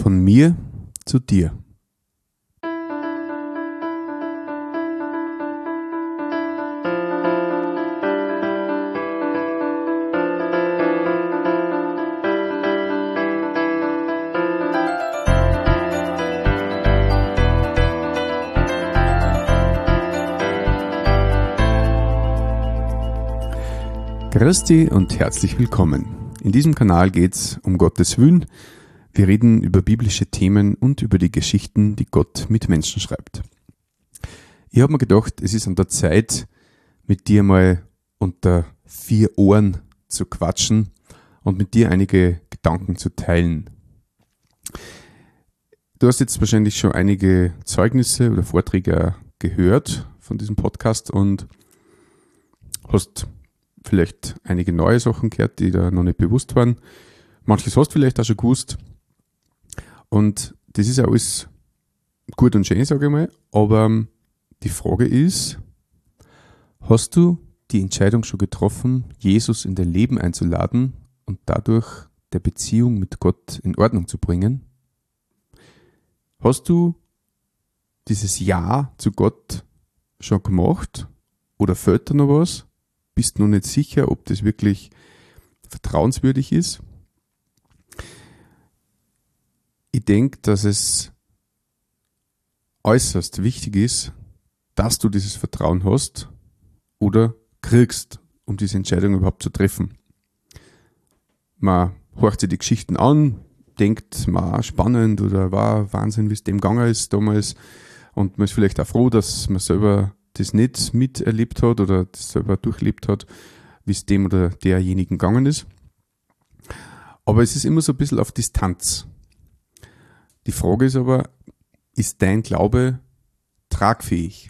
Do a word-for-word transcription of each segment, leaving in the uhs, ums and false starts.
Von mir zu dir. Christi und herzlich willkommen. In diesem Kanal geht es um Gottes Willen. Wir reden über biblische Themen und über die Geschichten, die Gott mit Menschen schreibt. Ich habe mir gedacht, es ist an der Zeit, mit dir mal unter vier Ohren zu quatschen und mit dir einige Gedanken zu teilen. Du hast jetzt wahrscheinlich schon einige Zeugnisse oder Vorträge gehört von diesem Podcast und hast vielleicht einige neue Sachen gehört, die da noch nicht bewusst waren. Manches hast du vielleicht auch schon gewusst. Und das ist ja alles gut und schön, sage ich mal. Aber die Frage ist, hast du die Entscheidung schon getroffen, Jesus in dein Leben einzuladen und dadurch der Beziehung mit Gott in Ordnung zu bringen? Hast du dieses Ja zu Gott schon gemacht? Oder fehlt da noch was? Bist noch nicht sicher, ob das wirklich vertrauenswürdig ist. Ich denke, dass es äußerst wichtig ist, dass du dieses Vertrauen hast oder kriegst, um diese Entscheidung überhaupt zu treffen. Man horcht sich die Geschichten an, denkt, man spannend oder war Wahnsinn, wie es dem gegangen ist damals, und man ist vielleicht auch froh, dass man selber das nicht miterlebt hat oder das selber durchlebt hat, wie es dem oder derjenigen gegangen ist. Aber es ist immer so ein bisschen auf Distanz. Die Frage ist aber, ist dein Glaube tragfähig?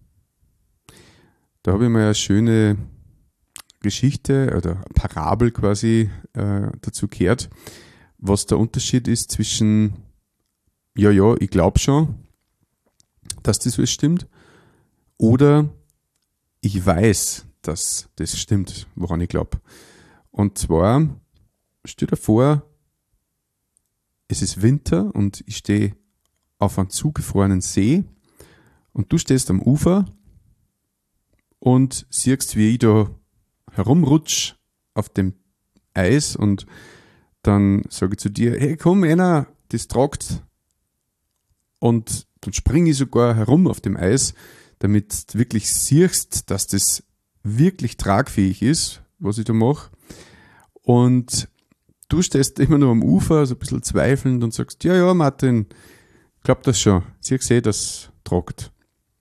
Da habe ich mal eine schöne Geschichte oder eine Parabel quasi äh, dazu gehört, was der Unterschied ist zwischen, ja, ja, ich glaube schon, dass das was stimmt, oder ich weiß, dass das stimmt, woran ich glaube. Und zwar, stell dir vor, es ist Winter und ich stehe auf einem zugefrorenen See und du stehst am Ufer und siehst, wie ich da herumrutsch auf dem Eis, und dann sage ich zu dir, hey komm einer, das tragt, und dann springe ich sogar herum auf dem Eis, damit du wirklich siehst, dass das wirklich tragfähig ist, was ich da mache. Und du stehst immer nur am Ufer, so ein bisschen zweifelnd, und sagst, ja, ja, Martin, klappt das schon. Siehst du, das tragt.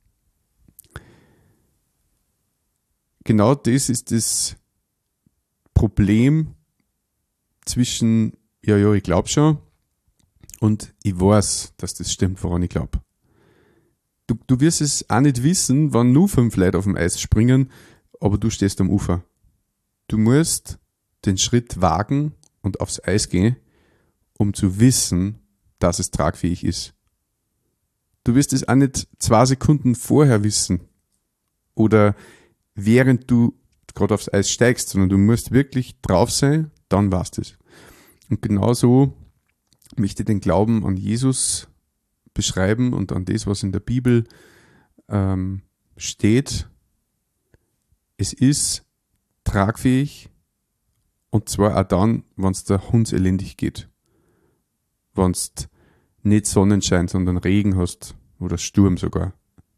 Genau das ist das Problem zwischen, ja, ja, ich glaube schon, und ich weiß, dass das stimmt, woran ich glaube. Du, du wirst es auch nicht wissen, wann nur fünf Leute auf dem Eis springen, aber du stehst am Ufer. Du musst den Schritt wagen und aufs Eis gehen, um zu wissen, dass es tragfähig ist. Du wirst es auch nicht zwei Sekunden vorher wissen oder während du gerade aufs Eis steigst, sondern du musst wirklich drauf sein, dann weißt du es. Und genauso möchte ich den Glauben an Jesus beschreiben und an das, was in der Bibel ähm, steht. Es ist tragfähig, und zwar auch dann, wenn es der hundselendig geht. Wenn es nicht Sonnenschein, sondern Regen hast oder Sturm sogar.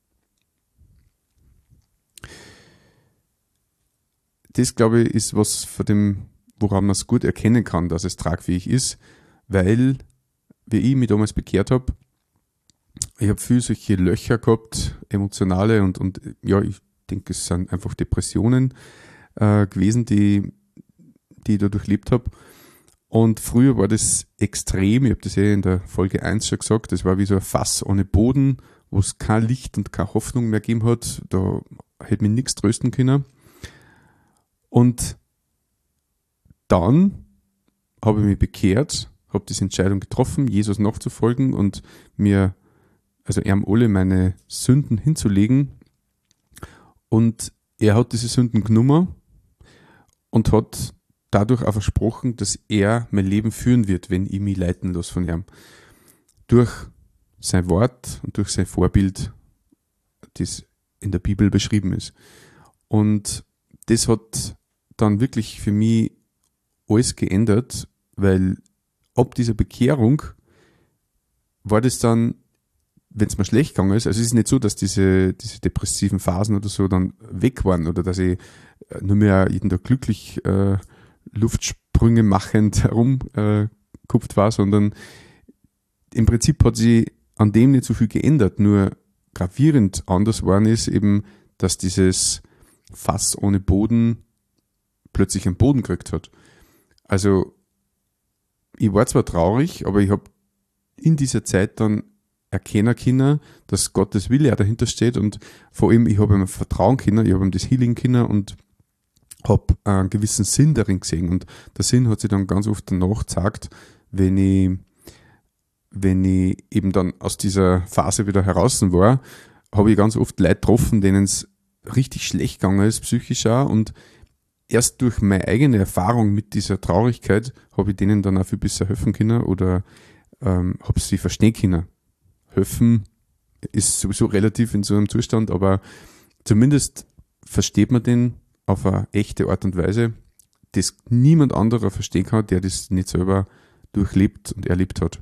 Das, glaube ich, ist was, von dem, woran man es gut erkennen kann, dass es tragfähig ist, weil, wie ich mich damals bekehrt habe, ich habe viel solche Löcher gehabt, emotionale, und, und ja, ich denke, es sind einfach Depressionen äh, gewesen, die, die ich da durchlebt habe. Und früher war das extrem, ich habe das ja in der Folge eins schon gesagt, das war wie so ein Fass ohne Boden, wo es kein Licht und keine Hoffnung mehr gegeben hat, da hätte mich nichts trösten können. Und dann habe ich mich bekehrt, habe diese Entscheidung getroffen, Jesus nachzufolgen und mir, also ihm alle meine Sünden hinzulegen. Und er hat diese Sünden genommen und hat dadurch auch versprochen, dass er mein Leben führen wird, wenn ich mich leiten lasse von ihm. durch sein Wort und durch sein Vorbild, das in der Bibel beschrieben ist. Und das hat dann wirklich für mich alles geändert, weil ab dieser Bekehrung war das dann, wenn es mir schlecht gegangen ist, also es ist nicht so, dass diese, diese depressiven Phasen oder so dann weg waren oder dass ich nur mehr jeden Tag glücklich äh, Luftsprünge machend herumgekupft äh, war, sondern im Prinzip hat sich an dem nicht so viel geändert, nur gravierend anders worden ist eben, dass dieses Fass ohne Boden plötzlich einen Boden gekriegt hat. Also ich war zwar traurig, aber ich habe in dieser Zeit dann erkennen können, dass Gottes Wille auch dahinter steht und vor allem, ich habe ihm vertrauen können, ich habe ihm das Healing können und habe einen gewissen Sinn darin gesehen. Und der Sinn hat sich dann ganz oft danach gezeigt, wenn ich, wenn ich eben dann aus dieser Phase wieder heraus war, habe ich ganz oft Leute getroffen, denen es richtig schlecht gegangen ist, psychisch auch. Und erst durch meine eigene Erfahrung mit dieser Traurigkeit habe ich denen dann auch viel besser helfen können oder ähm, habe sie verstehen können. Helfen ist sowieso relativ in so einem Zustand, aber zumindest versteht man den auf eine echte Art und Weise, das niemand anderer verstehen kann, der das nicht selber durchlebt und erlebt hat.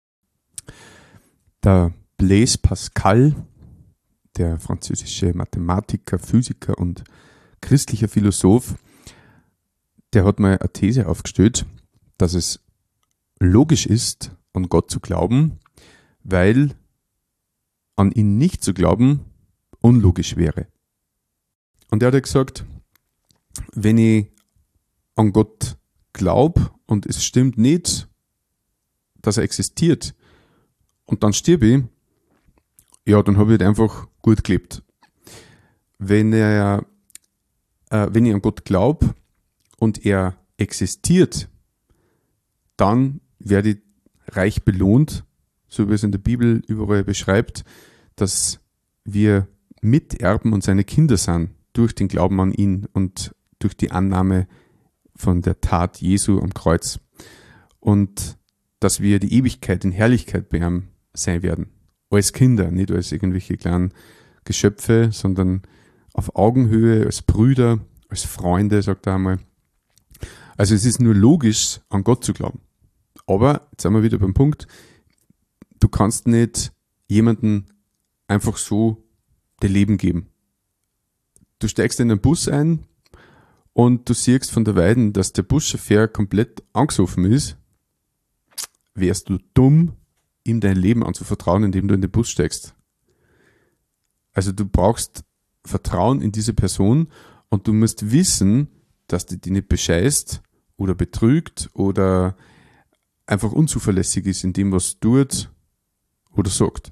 Der Blaise Pascal, der französische Mathematiker, Physiker und christlicher Philosoph, der hat mal eine These aufgestellt, dass es logisch ist, an Gott zu glauben, weil an ihn nicht zu glauben unlogisch wäre. Und er hat ja gesagt, wenn ich an Gott glaube und es stimmt nicht, dass er existiert und dann stirbe ich, ja, dann habe ich halt einfach gut gelebt. Wenn er, äh, wenn ich an Gott glaube und er existiert, dann werde ich reich belohnt, so wie es in der Bibel überall beschreibt, dass wir Miterben und seine Kinder sind durch den Glauben an ihn und durch die Annahme von der Tat Jesu am Kreuz. Und dass wir die Ewigkeit in Herrlichkeit bei ihm sein werden. Als Kinder, nicht als irgendwelche kleinen Geschöpfe, sondern auf Augenhöhe, als Brüder, als Freunde, sagt er einmal. Also es ist nur logisch, an Gott zu glauben. Aber, jetzt sind wir wieder beim Punkt, du kannst nicht jemanden einfach so dein Leben geben. Du steigst in einen Bus ein und du siehst von der Weiden, dass der Buschauffeur komplett angesoffen ist. Wärst du dumm, ihm dein Leben anzuvertrauen, indem du in den Bus steigst. Also du brauchst Vertrauen in diese Person und du musst wissen, dass die dich nicht bescheißt oder betrügt oder einfach unzuverlässig ist in dem, was tut oder sagt.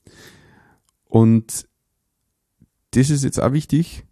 Und das ist jetzt auch wichtig.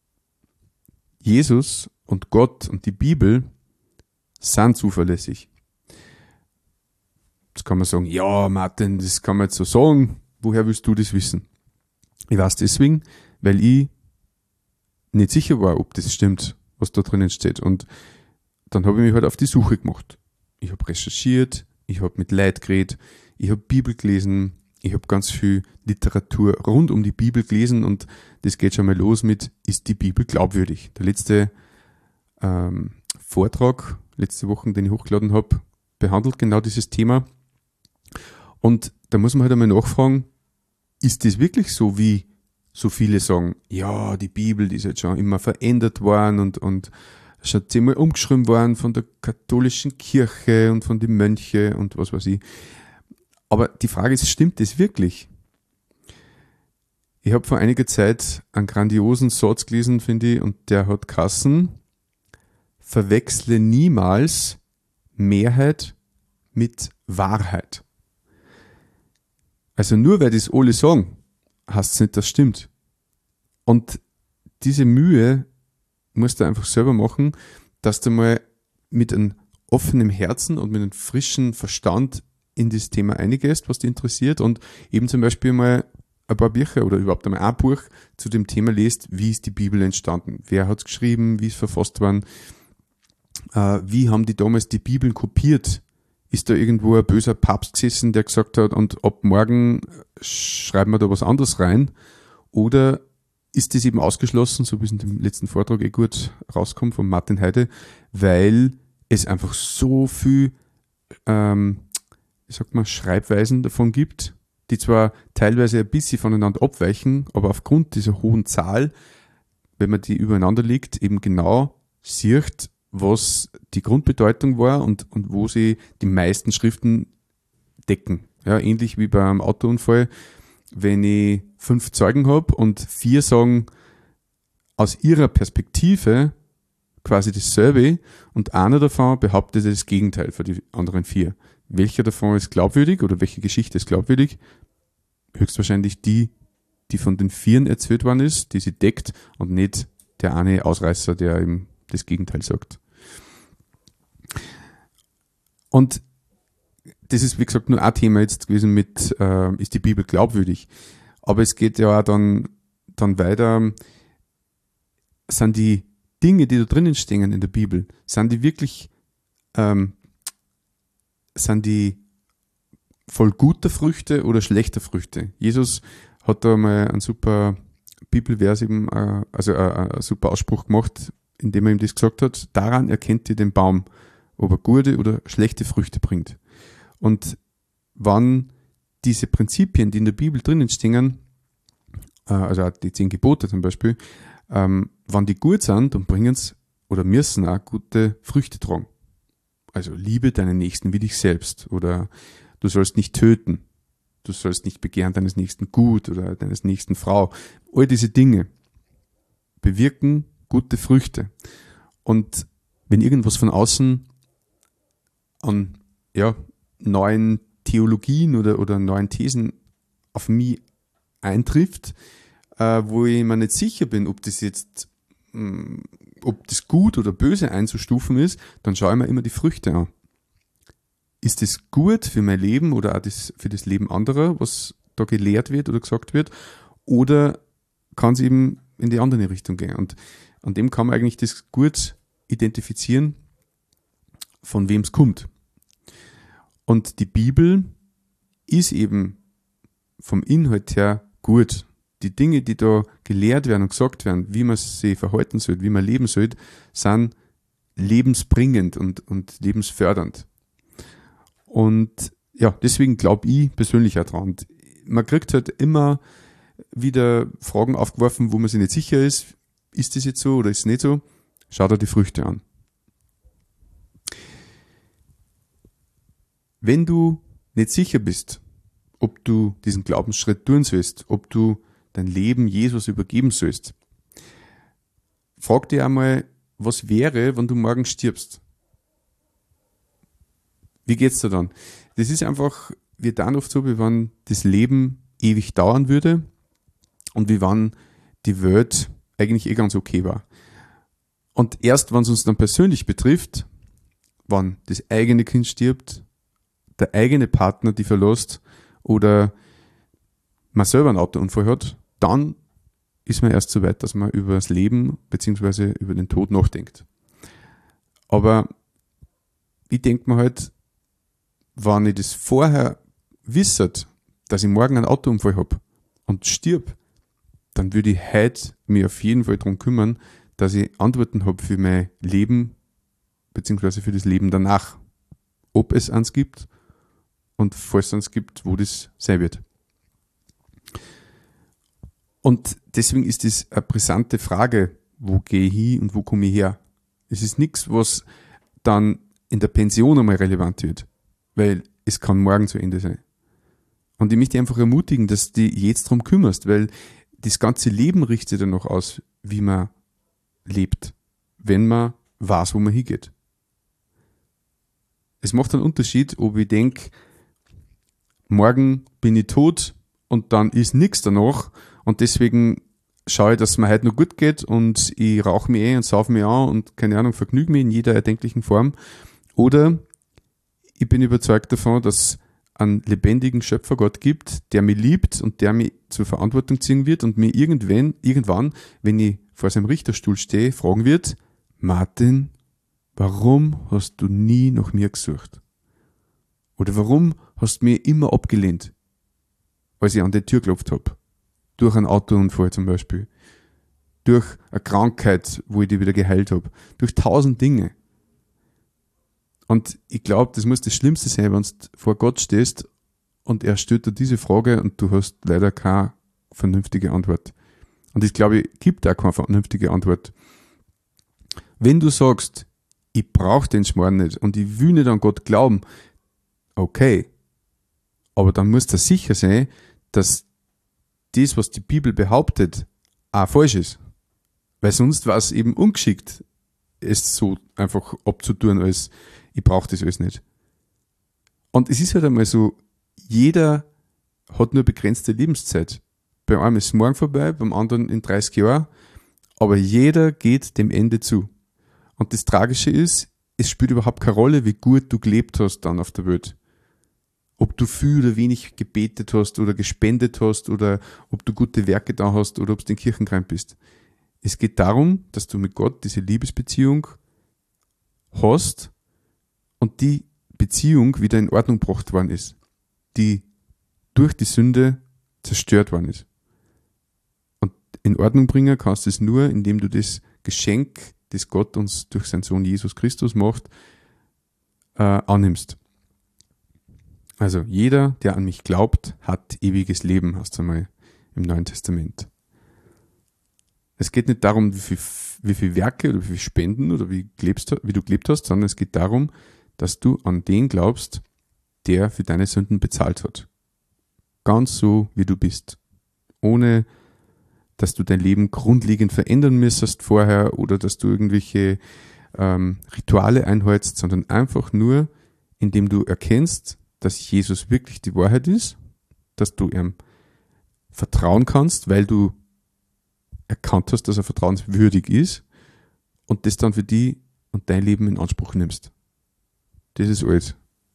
Jesus und Gott und die Bibel sind zuverlässig. Jetzt kann man sagen, ja Martin, das kann man jetzt so sagen, woher willst du das wissen? Ich weiß deswegen, weil ich nicht sicher war, ob das stimmt, was da drinnen steht. Und dann habe ich mich halt auf die Suche gemacht. Ich habe recherchiert, ich habe mit Leuten geredet, ich habe Bibel gelesen, ich habe ganz viel Literatur rund um die Bibel gelesen und das geht schon mal los mit, ist die Bibel glaubwürdig? Der letzte ähm, Vortrag, letzte Woche, den ich hochgeladen habe, behandelt genau dieses Thema. Und da muss man halt einmal nachfragen, ist das wirklich so, wie so viele sagen, ja, die Bibel, die ist jetzt schon immer verändert worden und, und schon zehnmal umgeschrieben worden von der katholischen Kirche und von den Mönchen und was weiß ich. Aber die Frage ist, stimmt das wirklich? Ich habe vor einiger Zeit einen grandiosen Satz gelesen, finde ich, und der hat geheißen, verwechsle niemals Mehrheit mit Wahrheit. Also nur weil das alle sagen, heißt es nicht, das stimmt. Und diese Mühe musst du einfach selber machen, dass du mal mit einem offenen Herzen und mit einem frischen Verstand in das Thema eingehst, was dich interessiert und eben zum Beispiel mal ein paar Bücher oder überhaupt einmal ein Buch zu dem Thema liest, wie ist die Bibel entstanden, wer hat es geschrieben, wie ist verfasst worden, äh, wie haben die damals die Bibeln kopiert, Ist da irgendwo ein böser Papst gesessen, der gesagt hat, und ab morgen schreiben wir da was anderes rein? Oder ist das eben ausgeschlossen, so wie es in dem letzten Vortrag eh gut rauskommt von Martin Heide, weil es einfach so viel, ähm, wie sagt man, Schreibweisen davon gibt, die zwar teilweise ein bisschen voneinander abweichen, aber aufgrund dieser hohen Zahl, wenn man die übereinander legt, eben genau sieht, was die Grundbedeutung war und, und wo sie die meisten Schriften decken. Ja, ähnlich wie beim Autounfall, wenn ich fünf Zeugen habe und vier sagen aus ihrer Perspektive quasi dasselbe und einer davon behauptet das Gegenteil für die anderen vier. Welcher davon ist glaubwürdig oder welche Geschichte ist glaubwürdig? Höchstwahrscheinlich die, die von den Vieren erzählt worden ist, die sie deckt und nicht der eine Ausreißer, der eben das Gegenteil sagt. Und das ist, wie gesagt, nur ein Thema jetzt gewesen mit, äh, ist die Bibel glaubwürdig? Aber es geht ja auch dann, dann weiter, sind die Dinge, die da drinnen stehen in der Bibel, sind die wirklich, ähm, sind die voll guter Früchte oder schlechter Früchte? Jesus hat da mal einen super Bibelvers eben, äh, also äh, einen super Ausspruch gemacht, indem er ihm das gesagt hat, daran erkennt ihr den Baum, ob er gute oder schlechte Früchte bringt. Und wann diese Prinzipien, die in der Bibel drinnen stehen, äh, also auch die zehn Gebote zum Beispiel, ähm, wann die gut sind, dann bringen es oder müssen auch gute Früchte tragen. Also liebe deinen Nächsten wie dich selbst oder du sollst nicht töten, du sollst nicht begehren deines Nächsten Gut oder deines Nächsten Frau. All diese Dinge bewirken gute Früchte. Und wenn irgendwas von außen an ja, neuen Theologien oder, oder neuen Thesen auf mich eintrifft, äh, wo ich mir nicht sicher bin, ob das jetzt, mh, ob das gut oder böse einzustufen ist, dann schaue ich mir immer die Früchte an. Ist das gut für mein Leben oder auch das, für das Leben anderer, was da gelehrt wird oder gesagt wird, oder kann es eben in die andere Richtung gehen? Und an dem kann man eigentlich das gut identifizieren, von wem es kommt. Und die Bibel ist eben vom Inhalt her gut. Die Dinge, die da gelehrt werden und gesagt werden, wie man sich verhalten soll, wie man leben soll, sind lebensbringend und, und lebensfördernd. Und ja, deswegen glaube ich persönlich auch dran. Und man kriegt halt immer wieder Fragen aufgeworfen, wo man sich nicht sicher ist, ist das jetzt so oder ist es nicht so? Schau dir die Früchte an. Wenn du nicht sicher bist, ob du diesen Glaubensschritt tun sollst, ob du dein Leben Jesus übergeben sollst, frag dir einmal, was wäre, wenn du morgen stirbst? Wie geht's dir dann? Das ist einfach, wir dann oft so, wie wenn das Leben ewig dauern würde und wie wenn die Welt eigentlich eh ganz okay war. Und erst, wenn es uns dann persönlich betrifft, wenn das eigene Kind stirbt, der eigene Partner die verlässt oder man selber einen Autounfall hat, dann ist man erst so weit, dass man über das Leben bzw. über den Tod nachdenkt. Aber ich denke mir halt, wenn ich das vorher wisset, dass ich morgen einen Autounfall habe und stirb, dann würde ich heute mich auf jeden Fall darum kümmern, dass ich Antworten habe für mein Leben bzw. für das Leben danach. Ob es eins gibt und falls es eins gibt, wo das sein wird. Und deswegen ist das eine brisante Frage, wo gehe ich hin und wo komme ich her? Es ist nichts, was dann in der Pension einmal relevant wird, weil es kann morgen zu Ende sein. Und ich möchte dich einfach ermutigen, dass du dich jetzt darum kümmerst, weil das ganze Leben richtet sich danach aus, wie man lebt, wenn man weiß, wo man hingeht. Es macht einen Unterschied, ob ich denke, morgen bin ich tot und dann ist nichts danach und deswegen schaue ich, dass es mir heute noch gut geht und ich rauche mich eh und saufe mich an und keine Ahnung, vergnüge mich in jeder erdenklichen Form. Oder ich bin überzeugt davon, dass es einen lebendigen Schöpfergott gibt, der mich liebt und der mich zur Verantwortung ziehen wird und mir irgendwann, irgendwann, wenn ich vor seinem Richterstuhl stehe, fragen wird, Martin, warum hast du nie nach mir gesucht? Oder warum hast du mir immer abgelehnt, als ich an die Tür geklopft habe? Durch einen Autounfall zum Beispiel. Durch eine Krankheit, wo ich die wieder geheilt habe. Durch tausend Dinge. Und ich glaube, das muss das Schlimmste sein, wenn du vor Gott stehst und er stellt dir diese Frage und du hast leider keine vernünftige Antwort. Und ich glaube, es gibt auch keine vernünftige Antwort. Wenn du sagst, ich brauche den Schmarrn nicht und ich will nicht an Gott glauben, okay, aber dann musst du sicher sein, dass das, was die Bibel behauptet, auch falsch ist. Weil sonst war es eben ungeschickt, es so einfach abzutun, als ich brauche das alles nicht. Und es ist halt einmal so, jeder hat nur begrenzte Lebenszeit. Bei einem ist es morgen vorbei, beim anderen in dreißig Jahren, aber jeder geht dem Ende zu. Und das Tragische ist, es spielt überhaupt keine Rolle, wie gut du gelebt hast dann auf der Welt. Ob du viel oder wenig gebetet hast oder gespendet hast oder ob du gute Werke da hast oder ob du in Kirchenkreis bist. Es geht darum, dass du mit Gott diese Liebesbeziehung hast und die Beziehung wieder in Ordnung gebracht worden ist, die durch die Sünde zerstört worden ist. Und in Ordnung bringen kannst du es nur, indem du das Geschenk, das Gott uns durch seinen Sohn Jesus Christus macht, äh, annimmst. Also jeder, der an mich glaubt, hat ewiges Leben, heißt es einmal im Neuen Testament. Es geht nicht darum, wie viel, wie viel Werke oder wie viel Spenden oder wie, lebst, wie du gelebt hast, sondern es geht darum, dass du an den glaubst, der für deine Sünden bezahlt hat. Ganz so, wie du bist. Ohne, dass du dein Leben grundlegend verändern müsstest vorher oder dass du irgendwelche ähm, Rituale einhältst, sondern einfach nur, indem du erkennst, dass Jesus wirklich die Wahrheit ist, dass du ihm vertrauen kannst, weil du erkannt hast, dass er vertrauenswürdig ist und das dann für dich und dein Leben in Anspruch nimmst. Das ist alles.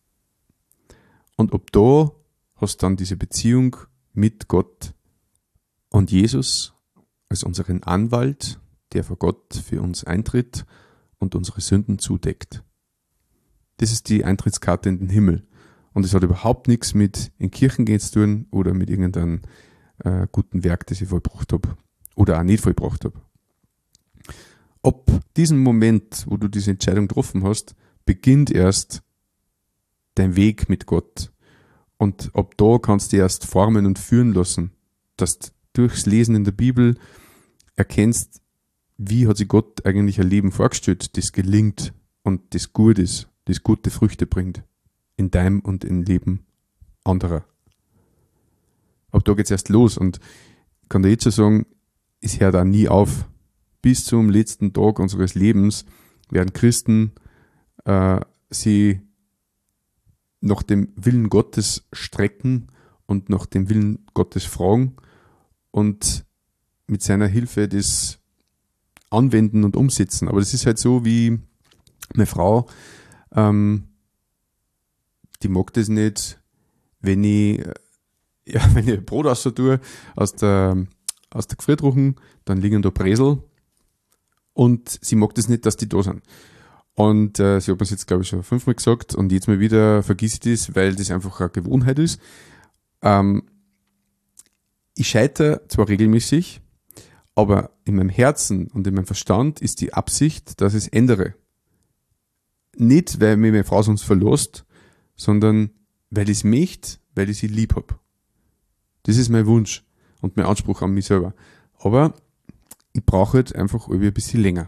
Und ob da hast du dann diese Beziehung mit Gott und Jesus als unseren Anwalt, der vor Gott für uns eintritt und unsere Sünden zudeckt. Das ist die Eintrittskarte in den Himmel. Und es hat überhaupt nichts mit in Kirchen gehen zu tun oder mit irgendeinem äh, guten Werk, das ich vollbracht habe oder auch nicht vollbracht habe. Ab diesem Moment, wo du diese Entscheidung getroffen hast, beginnt erst dein Weg mit Gott. Und ab da kannst du erst formen und führen lassen, dass du durchs Lesen in der Bibel erkennst, wie hat sich Gott eigentlich ein Leben vorgestellt, das gelingt und das gut ist, das gute Früchte bringt. In deinem und im Leben anderer. Ab da geht's erst los und ich kann dir jetzt schon sagen, es hört auch nie auf. Bis zum letzten Tag unseres Lebens werden Christen äh, sie nach dem Willen Gottes strecken und nach dem Willen Gottes fragen und mit seiner Hilfe das anwenden und umsetzen. Aber das ist halt so, wie meine Frau ähm, die mag das nicht, wenn ich, ja, wenn ich Brot raus tue, aus der, aus der Gefriertruchen, dann liegen da Bresel und sie mag das nicht, dass die da sind. Und äh, sie hat mir das jetzt, glaube ich, schon fünfmal gesagt und jetzt mal wieder vergiss ich das, weil das einfach eine Gewohnheit ist. Ähm, ich scheitere zwar regelmäßig, aber in meinem Herzen und in meinem Verstand ist die Absicht, dass ich es ändere. Nicht, weil mir meine Frau sonst verlässt, sondern weil ich es möchte, weil ich sie lieb habe. Das ist mein Wunsch und mein Anspruch an mich selber. Aber ich brauche halt einfach irgendwie ein bisschen länger.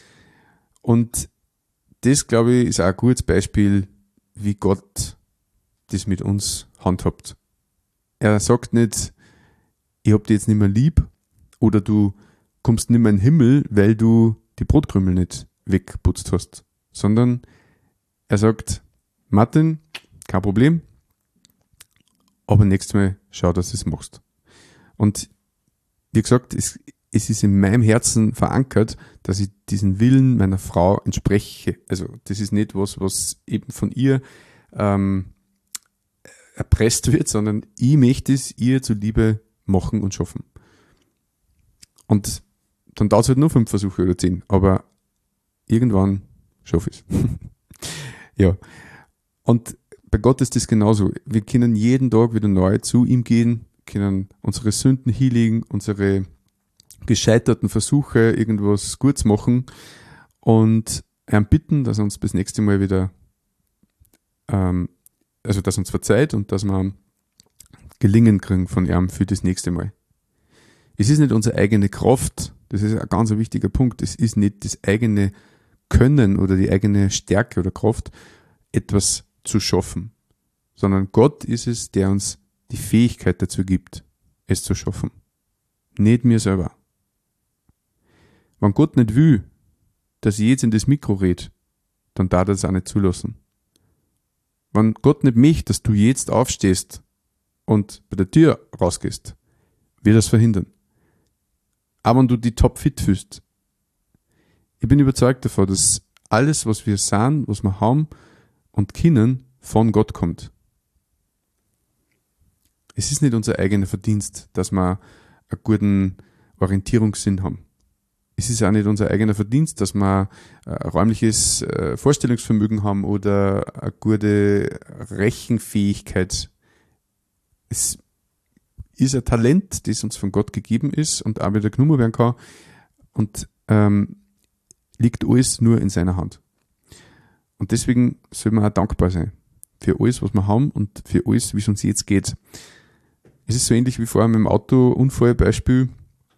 Und das, glaube ich, ist auch ein gutes Beispiel, wie Gott das mit uns handhabt. Er sagt nicht, ich hab dich jetzt nicht mehr lieb oder du kommst nicht mehr in den Himmel, weil du die Brotkrümel nicht weggeputzt hast, sondern er sagt, Martin, kein Problem, aber nächstes Mal schau, dass du es machst. Und wie gesagt, es, es ist in meinem Herzen verankert, dass ich diesen Willen meiner Frau entspreche. Also das ist nicht was, was eben von ihr ähm, erpresst wird, sondern ich möchte es ihr zuliebe machen und schaffen. Und dann dauert es halt nur fünf Versuche oder zehn, aber irgendwann schaffe ich es. Ja. Und bei Gott ist das genauso. Wir können jeden Tag wieder neu zu ihm gehen, können unsere Sünden hinlegen, unsere gescheiterten Versuche, irgendwas Gutes machen und ihn bitten, dass er uns bis nächste Mal wieder, ähm, also dass er uns verzeiht und dass wir Gelingen kriegen von ihm für das nächste Mal. Es ist nicht unsere eigene Kraft, das ist ein ganz wichtiger Punkt, es ist nicht das eigene Können oder die eigene Stärke oder Kraft, etwas zu schaffen, sondern Gott ist es, der uns die Fähigkeit dazu gibt, es zu schaffen. Nicht mir selber. Wenn Gott nicht will, dass ich jetzt in das Mikro rede, dann darf er das auch nicht zulassen. Wenn Gott nicht möchte, dass du jetzt aufstehst und bei der Tür rausgehst, wird er es verhindern. Aber wenn du die topfit fühlst, ich bin überzeugt davon, dass alles, was wir sind, was wir haben und können, von Gott kommt. Es ist nicht unser eigener Verdienst, dass wir einen guten Orientierungssinn haben. Es ist auch nicht unser eigener Verdienst, dass wir ein räumliches Vorstellungsvermögen haben oder eine gute Rechenfähigkeit. Es ist ein Talent, das uns von Gott gegeben ist und auch wieder genommen werden kann und ähm, liegt alles nur in seiner Hand. Und deswegen soll man auch dankbar sein für alles, was wir haben und für alles, wie es uns jetzt geht. Es ist so ähnlich wie vorher mit dem Autounfallbeispiel.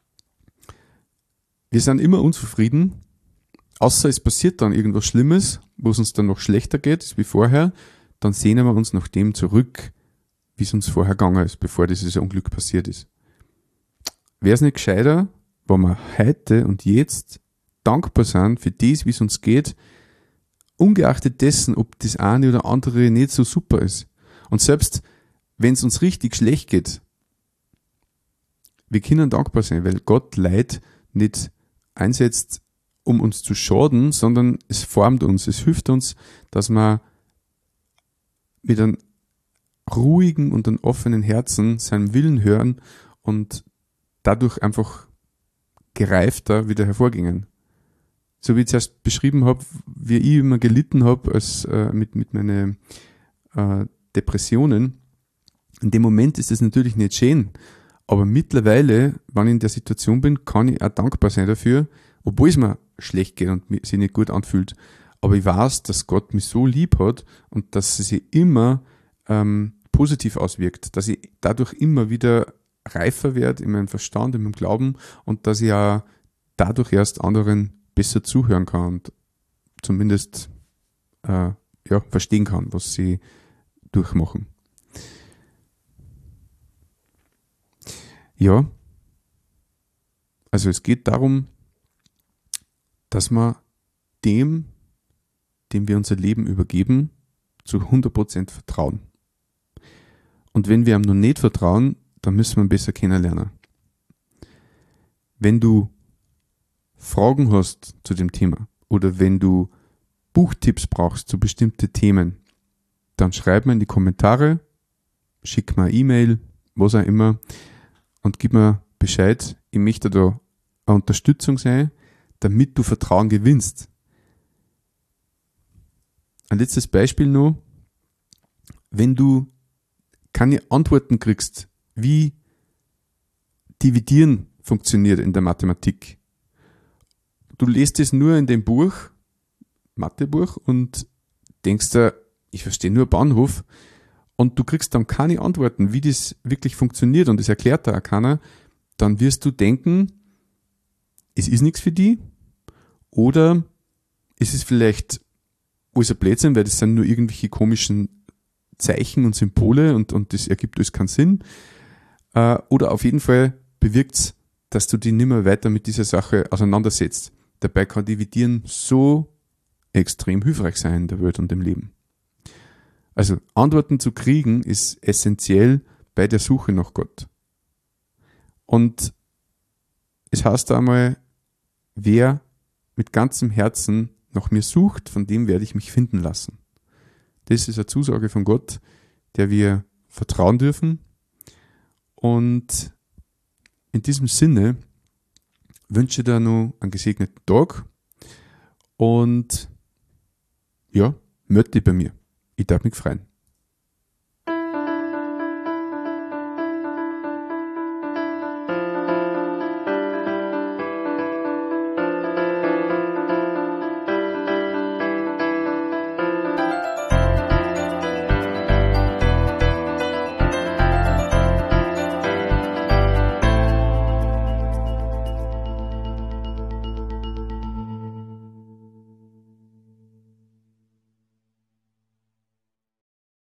Wir sind immer unzufrieden, außer es passiert dann irgendwas Schlimmes, wo es uns dann noch schlechter geht als wie vorher, dann sehnen wir uns nach dem zurück, wie es uns vorher gegangen ist, bevor dieses Unglück passiert ist. Wäre es nicht gescheiter, wenn wir heute und jetzt dankbar sind für das, wie es uns geht, ungeachtet dessen, ob das eine oder andere nicht so super ist. Und selbst wenn es uns richtig schlecht geht, wir können dankbar sein, weil Gott Leid nicht einsetzt, um uns zu schaden, sondern es formt uns, es hilft uns, dass wir mit einem ruhigen und einem offenen Herzen seinen Willen hören und dadurch einfach gereifter wieder hervorgingen. So wie ich zuerst beschrieben habe, wie ich immer gelitten habe als, äh, mit, mit meinen äh, Depressionen. In dem Moment ist es natürlich nicht schön, aber mittlerweile, wenn ich in der Situation bin, kann ich auch dankbar sein dafür, obwohl es mir schlecht geht und sich nicht gut anfühlt. Aber ich weiß, dass Gott mich so lieb hat und dass es sich immer ähm, positiv auswirkt, dass ich dadurch immer wieder reifer werde in meinem Verstand, in meinem Glauben und dass ich auch dadurch erst anderen besser zuhören kann und zumindest äh, ja, verstehen kann, was sie durchmachen. Ja, also es geht darum, dass wir dem, dem wir unser Leben übergeben, zu hundert Prozent vertrauen. Und wenn wir ihm noch nicht vertrauen, dann müssen wir ihn besser kennenlernen. Wenn du Fragen hast zu dem Thema oder wenn du Buchtipps brauchst zu bestimmten Themen, dann schreib mir in die Kommentare, schick mir eine E-Mail, was auch immer und gib mir Bescheid. Ich möchte da eine Unterstützung sein, damit du Vertrauen gewinnst. Ein letztes Beispiel noch. Wenn du keine Antworten kriegst, wie Dividieren funktioniert in der Mathematik, du liest es nur in dem Buch, Mathebuch, und denkst dir, ich verstehe nur Bahnhof, und du kriegst dann keine Antworten, wie das wirklich funktioniert, und das erklärt da auch keiner, dann wirst du denken, es ist nichts für die, oder es ist vielleicht alles ein Blödsinn, weil das sind nur irgendwelche komischen Zeichen und Symbole und, und das ergibt alles keinen Sinn. Äh, oder auf jeden Fall bewirkt es, dass du dich nicht mehr weiter mit dieser Sache auseinandersetzt. Dabei kann Dividieren so extrem hilfreich sein in der Welt und im Leben. Also Antworten zu kriegen ist essentiell bei der Suche nach Gott. Und es heißt einmal, wer mit ganzem Herzen nach mir sucht, von dem werde ich mich finden lassen. Das ist eine Zusage von Gott, der wir vertrauen dürfen. Und in diesem Sinne wünsche ich dir noch einen gesegneten Tag und ja, melde dich bei mir. Ich darf mich freuen.